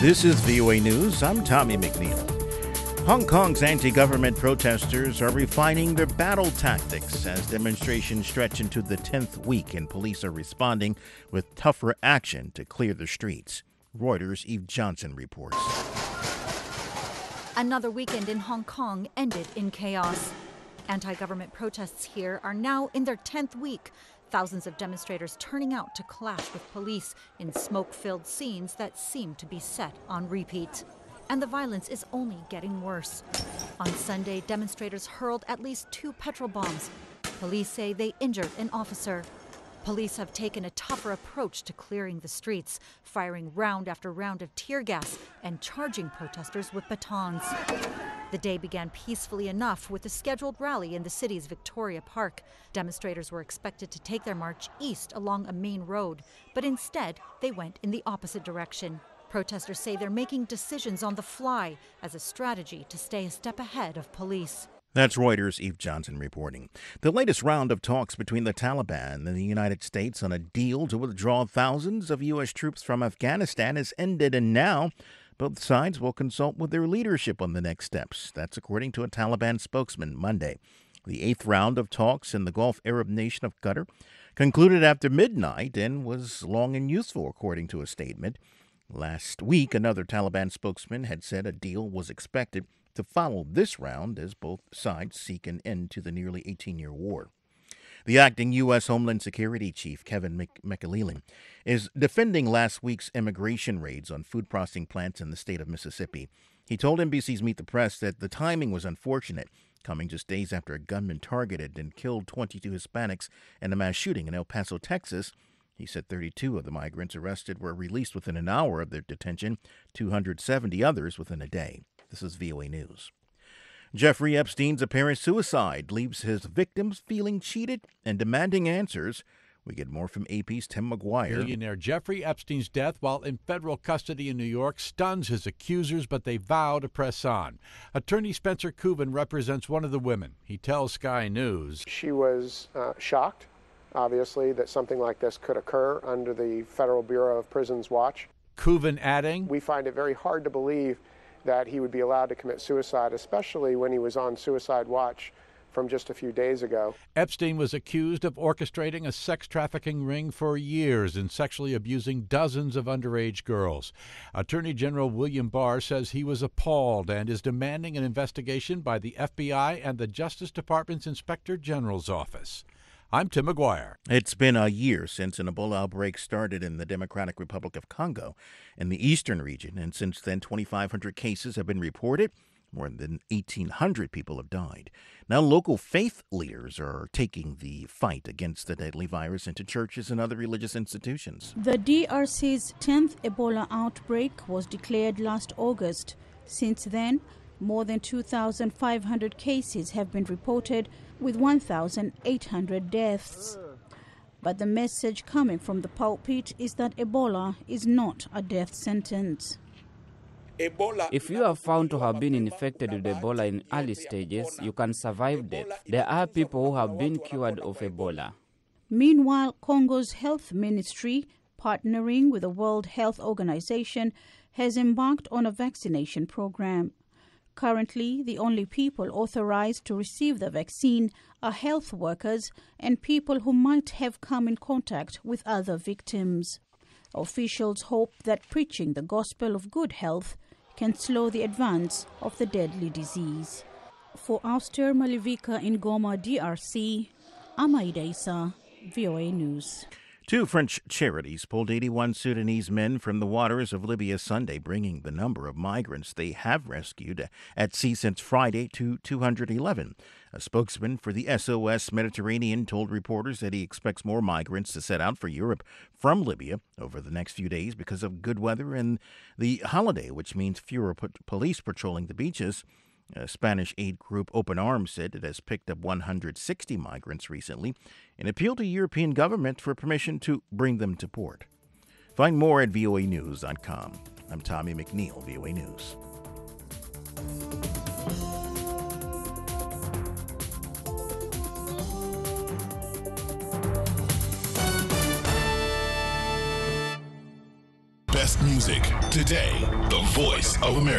This is VOA News. I'm Tommy McNeil. Hong Kong's anti-government protesters are refining their battle tactics as demonstrations stretch into the 10th week and police are responding with tougher action to clear the streets. Reuters' Eve Johnson reports. Another weekend in Hong Kong ended in chaos. Anti-government protests here are now in their 10th week. Thousands of demonstrators turning out to clash with police in smoke-filled scenes that seem to be set on repeat. And the violence is only getting worse. On Sunday, demonstrators hurled at least 2 petrol bombs. Police say they injured an officer. Police have taken a tougher approach to clearing the streets, firing round after round of tear gas and charging protesters with batons. The day began peacefully enough with a scheduled rally in the city's Victoria Park. Demonstrators were expected to take their march east along a main road, but instead they went in the opposite direction. Protesters say they're making decisions on the fly as a strategy to stay a step ahead of police. That's Reuters' Eve Johnson reporting. The latest round of talks between the Taliban and the United States on a deal to withdraw thousands of U.S. troops from Afghanistan has ended, and now both sides will consult with their leadership on the next steps. That's according to a Taliban spokesman Monday. The 8th round of talks in the Gulf Arab nation of Qatar concluded after midnight and was long and useful, according to a statement. Last week, another Taliban spokesman had said a deal was expected to follow this round as both sides seek an end to the nearly 18-year war. The acting U.S. Homeland Security Chief, Kevin McAlealy, is defending last week's immigration raids on food processing plants in the state of Mississippi. He told NBC's Meet the Press that the timing was unfortunate, coming just days after a gunman targeted and killed 22 Hispanics in a mass shooting in El Paso, Texas. He said 32 of the migrants arrested were released within an hour of their detention, 270 others within a day. This is VOA News. Jeffrey Epstein's apparent suicide leaves his victims feeling cheated and demanding answers. We get more from AP's Tim McGuire. Billionaire Jeffrey Epstein's death while in federal custody in New York stuns his accusers, but they vow to press on. Attorney Spencer Kuven represents one of the women. He tells Sky News. She was shocked, obviously, that something like this could occur under the Federal Bureau of Prisons watch. Kuven adding, we find it very hard to believe that he would be allowed to commit suicide, especially when he was on suicide watch from just a few days ago. Epstein was accused of orchestrating a sex trafficking ring for years and sexually abusing dozens of underage girls. Attorney General William Barr says he was appalled and is demanding an investigation by the FBI and the Justice Department's Inspector General's office. I'm Tim McGuire. It's been a year since an Ebola outbreak started in the Democratic Republic of Congo in the eastern region, and since then 2,500 cases have been reported. More than 1,800 people have died. Now local faith leaders are taking the fight against the deadly virus into churches and other religious institutions. The DRC's 10th Ebola outbreak was declared last August. Since then, more than 2,500 cases have been reported, with 1,800 deaths. But the message coming from the pulpit is that Ebola is not a death sentence. If you are found to have been infected with Ebola in early stages, you can survive death. There are people who have been cured of Ebola. Meanwhile, Congo's health ministry, partnering with the World Health Organization, has embarked on a vaccination program. Currently, the only people authorized to receive the vaccine are health workers and people who might have come in contact with other victims. Officials hope that preaching the gospel of good health can slow the advance of the deadly disease. For Auster Malivika in Goma, DRC, I'm Aida Issa, VOA News. 2 French charities pulled 81 Sudanese men from the waters of Libya Sunday, bringing the number of migrants they have rescued at sea since Friday to 211. A spokesman for the SOS Mediterranean told reporters that he expects more migrants to set out for Europe from Libya over the next few days because of good weather and the holiday, which means fewer police patrolling the beaches. Spanish aid group Open Arms said it has picked up 160 migrants recently and appealed to European government for permission to bring them to port. Find more at voanews.com. I'm Tommy McNeil, VOA News. best music. Today, the voice of America.